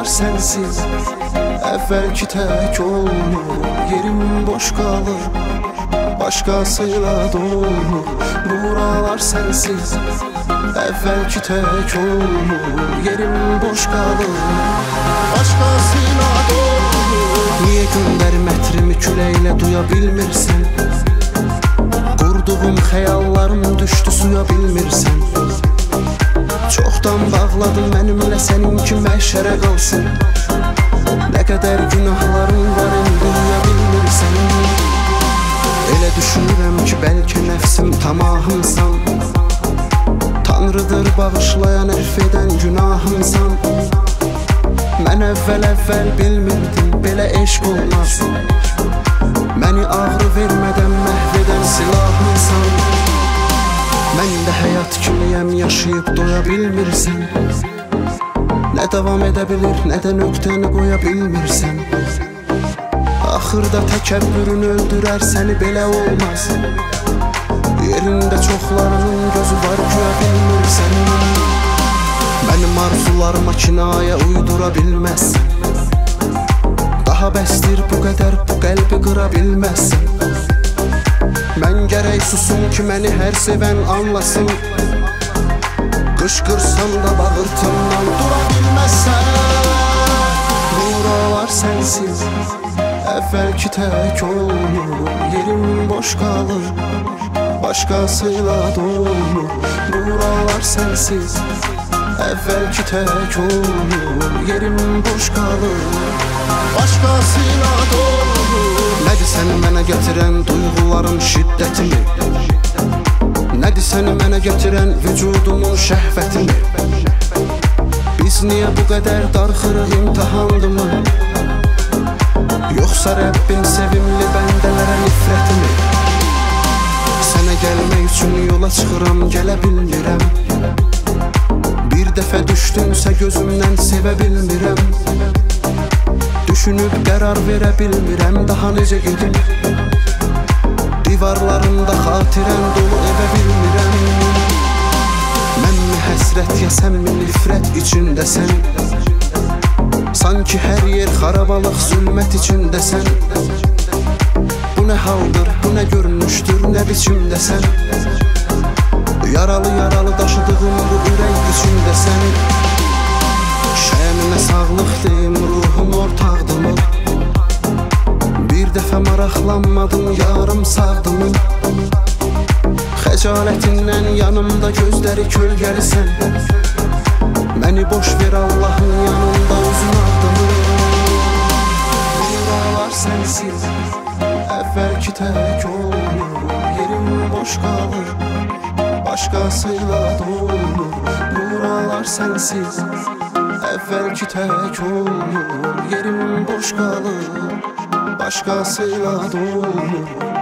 sensiz əvvəlki tək olmur. Yerim boş qalır, başqasıyla dolur. Buralar sensiz əvvəlki tək olmur. Yerim boş qalır, başqasıyla dolur. Niyə göndərim ətrimi küləklə duya bilmirsən? Qurduğum xəyallarım düşdü suya bilmirsən. Çoxdan bağladım mənimlə səninki məhşərə qalsın. Nə qədər günahların var indi duya bilmirsən. Elə düşünürəm ki bəlkə nəfsim tamahımsan. Tanrıdır bağışlayan, ərf edən günahımsan. Mən əvvəl bilmirdim belə eşq olmaz. Məni ağrı vermədən məhv edən silahımsan. Mən də həyat kimiyəm, yaşayıb doya bilmirsən. Nə davam edə bilir, nə də nöqtəni qoya bilmirsən. Axırda təkəbbürün öldürər səni, belə olmaz. Yerində çoxlarının gözü var, güya bilmirsən. Mənim arzularıma kinayə uydura bilməzsən. Daha bəsdir bu qədər, bu qəlbi qıra bilməzsən. Mən gərək susum ki məni hər sevən anlasın. Qışqırsam da bağırtımdan dura bilməzsən. Buralar sensiz əvvəlki tək olmur. Yerim boş qalır, başqasıyla dolur. Buralar sensiz əvvəlki tək olmur. Yerim boş qalır, başqasıyla dolur. Nədir səni mənə gətirən duyğuların şiddətini? Nədir səni mənə gətirən vücudumun şəhvətini? Biz niyə bu qədər darxırıq, imtihandımı? Yoxsa Rəbbin sevimli bəndələrə nifrətini? Sənə gəlmək üçün yola çıxıram, gələ bilmirəm. Bir dəfə düşdünsə gözümdən sevə bilmirəm. Düşünüb qərar verə bilmirəm, daha necə gedim? Divarlarında xatirən dolu evə bilmirəm. Mənmi həsrət, ya sənmi nifrət içindəsən? Sanki hər yer xarabalıq, zülmət içindəsən. Bu nə haldır, bu nə görünüşdür, nə biçimdəsən? Yaralı daşıdığım bu ürək içindəsən. Şəninə sağlıq deyim, ruhum ortaqdımı? Bir dəfə maraqlanmadım, yarım sağdımı? Xəcalətindən yanımda gözləri kölgəlisən. Məni boş ver Allahın yanında uzun ardımı. Buralar sensiz əvvəlki tək olmur. Yerim boş qalır, başqasıyla dolur. Buralar sensiz əvvəlki tək olmur. Yerim boş qalır, başqasıyla dolur.